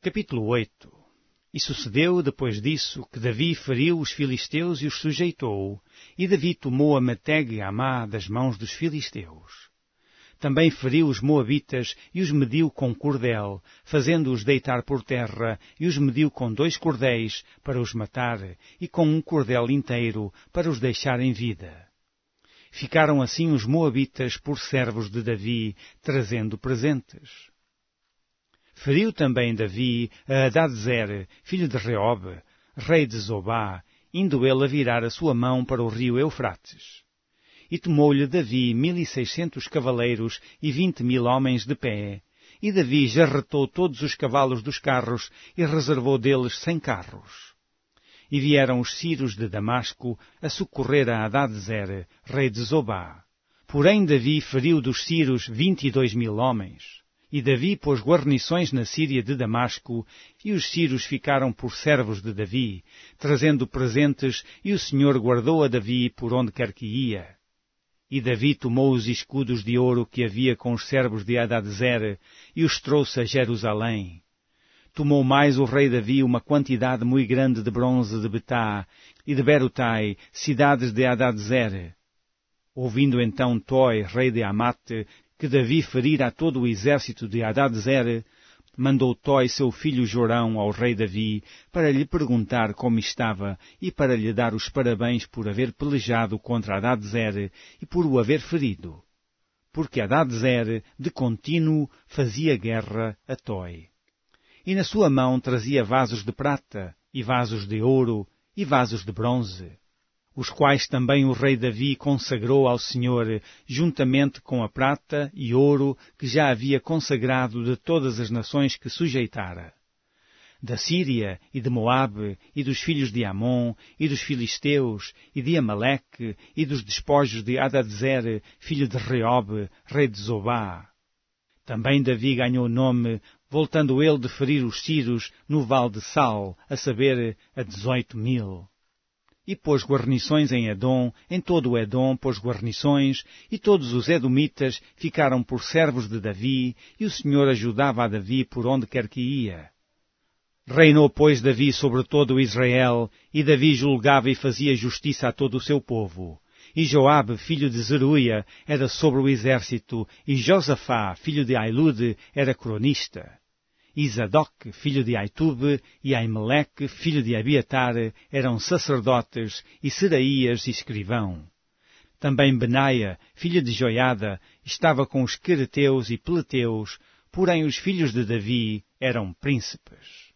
Capítulo 8. E sucedeu, depois disso, que Davi feriu os filisteus e os sujeitou, e Davi tomou a Mateg e a Amá das mãos dos filisteus. Também feriu os moabitas e os mediu com cordel, fazendo-os deitar por terra, e os mediu com 2 cordéis para os matar, e com um cordel inteiro para os deixar em vida. Ficaram assim os moabitas por servos de Davi, trazendo presentes. Feriu também Davi a Hadadezer, filho de Reobe, rei de Zobá, indo ele a virar a sua mão para o rio Eufrates. E tomou-lhe Davi 1.600 cavaleiros e 20.000 homens de pé, e Davi jarretou todos os cavalos dos carros e reservou deles 100 carros. E vieram os sírios de Damasco a socorrer a Hadadezer, rei de Zobá. Porém Davi feriu dos sírios 22.000 homens. E Davi pôs guarnições na Síria de Damasco, e os sírios ficaram por servos de Davi, trazendo presentes, e o Senhor guardou a Davi por onde quer que ia. E Davi tomou os escudos de ouro que havia com os servos de Hadadezer, e os trouxe a Jerusalém. Tomou mais o rei Davi uma quantidade muito grande de bronze de Betá e de Berotai, cidades de Hadadezer. Ouvindo então Toi, rei de Amate, que Davi ferira a todo o exército de Hadadezer, mandou Toi seu filho Jorão ao rei Davi para lhe perguntar como estava e para lhe dar os parabéns por haver pelejado contra Hadadezer e por o haver ferido. Porque Hadadezer de contínuo fazia guerra a Toi. E na sua mão trazia vasos de prata, e vasos de ouro, e vasos de bronze, os quais também o rei Davi consagrou ao Senhor, juntamente com a prata e ouro que já havia consagrado de todas as nações que sujeitara. Da Síria, e de Moabe, e dos filhos de Amon, e dos filisteus, e de Amaleque, e dos despojos de Hadadezer, filho de Reobe, rei de Zobá. Também Davi ganhou nome, voltando ele de ferir os sírios no vale de Sal, a saber, a 18.000. E pôs guarnições em Edom, em todo o Edom pôs guarnições, e todos os edomitas ficaram por servos de Davi, e o Senhor ajudava a Davi por onde quer que ia. Reinou, pois, Davi sobre todo o Israel, e Davi julgava e fazia justiça a todo o seu povo. E Joabe, filho de Zeruia, era sobre o exército, e Josafá, filho de Ailude, era cronista. E Zadok, filho de Aitube, e Aimeleque, filho de Abiatar, eram sacerdotes, e Seraías, escrivão. Também Benaia, filho de Joiada, estava com os quereteus e peleteus, porém os filhos de Davi eram príncipes.